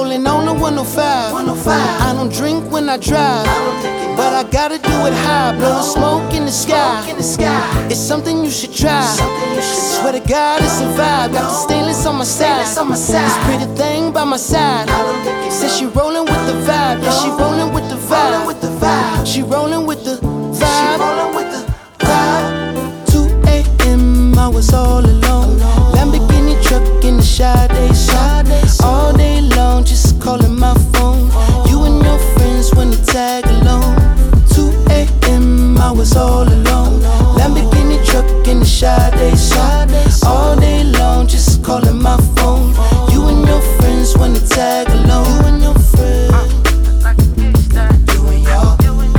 Rolling on the 105. I don't drink when I drive, but I gotta do it high. Blowing smoke in the sky. It's something you should try. Swear to God, it's a vibe. Got the stainless on my side. This pretty thing by my side says she rolling with the vibe. Yeah, she rolling with the vibe. She rolling with the vibe. 2 a.m. I was all alone. Lamborghini truck in the Sade song. All day long, just calling my phone. You and your friends wanna tag along. 2 a.m. I was all alone. Lamborghini truck in the Sade song. All day long, just calling my phone. You and your friends wanna tag along. You and your friends. You and yours.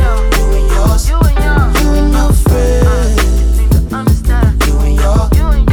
You and your friends. You and yours.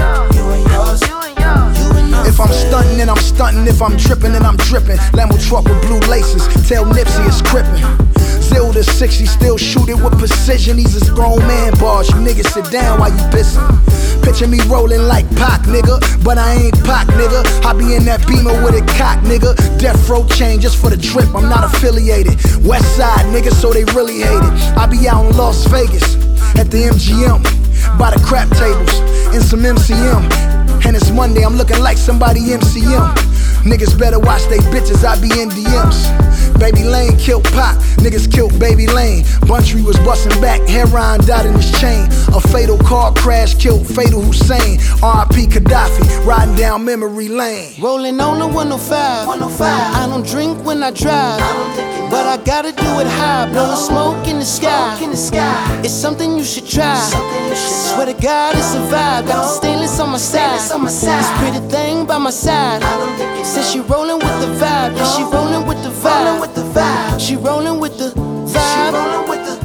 If I'm stunting, then I'm stunting. If I'm dripping, then I'm dripping. Lambo truck with blue laces. Tell Nipsey it's crippin'. 0 to 60, still shoot it with precision. These is grown man bars. You niggas sit down while you pissin'. Picture me rolling like Pac, nigga, but I ain't Pac, nigga. I be in that Beamer with a cock, nigga. Death row chain just for the drip. I'm not affiliated. West Side, nigga, so they really hate it. I be out in Las Vegas at the MGM by the crap tables in some MCM. And it's Monday, I'm looking like somebody MCM. Niggas better watch they bitches, I be in DMs. Baby Lane killed Pac, niggas killed Baby Lane. Buntry was bustin' back, heroin died in his chain. A fatal car crash killed Fatal Hussein. R.I.P. Gaddafi, riding down memory lane. Rolling on the 105. I don't drink when I drive, but I gotta do it high. Blowing smoke in the sky. It's something you should try. Swear to God, it's a vibe. Got the stainless on my side. This pretty thing by my side says she rolling with the vibe. Yeah, she rolling with the vibe. She rolling with the vibe.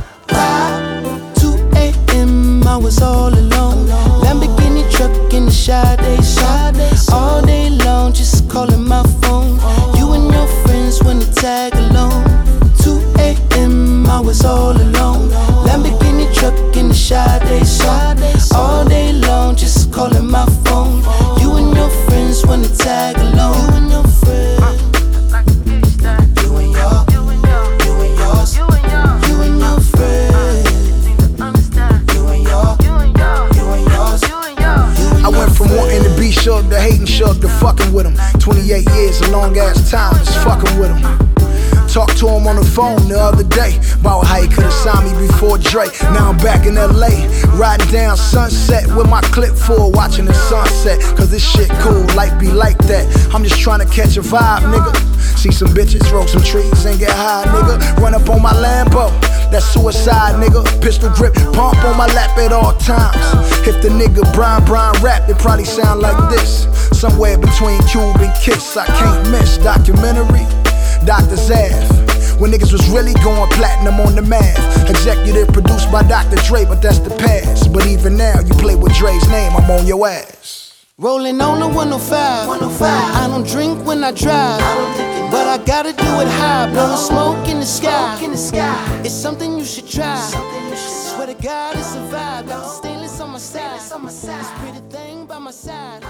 2 a.m. I was all alone. Lamborghini truck in the Sade song. All day long, just calling my phone. You and your friends wanna tag along. 2 a.m. I was all alone. Lamborghini truck in the Sade song. All day long, just calling my phone. You and your friends wanna tag along. You and your friends. You and yours. You and your friends. You and yours. I went from wanting to be Shug to hating Shug to fucking with him. 28 years, a long ass time, just fucking with him. Talked to him on the phone the other day about how he could've signed me before Dre. Now I'm back in LA, riding down Sunset with my clip full, watching the sunset. Cause this shit cool, life be like that. I'm just trying to catch a vibe, nigga. See some bitches, roll some trees and get high, nigga. Run up on my Lambo, that's suicide, nigga. Pistol grip, pump on my lap at all times. If the nigga Brian rap, it probably sound like this. Somewhere between Cube and Kiss, I can't miss. Documentary, Dr. Zav, when niggas was really going platinum on the math. Executive produced by Dr. Dre, but that's the past. But even now, you play with Dre's name, I'm on your ass. Rolling on the 105. I don't drink when I drive, but I gotta do it high. Blowing smoke in the sky. It's something you should try. Swear to God, it's a vibe. Got the stainless on my side. This pretty thing by my side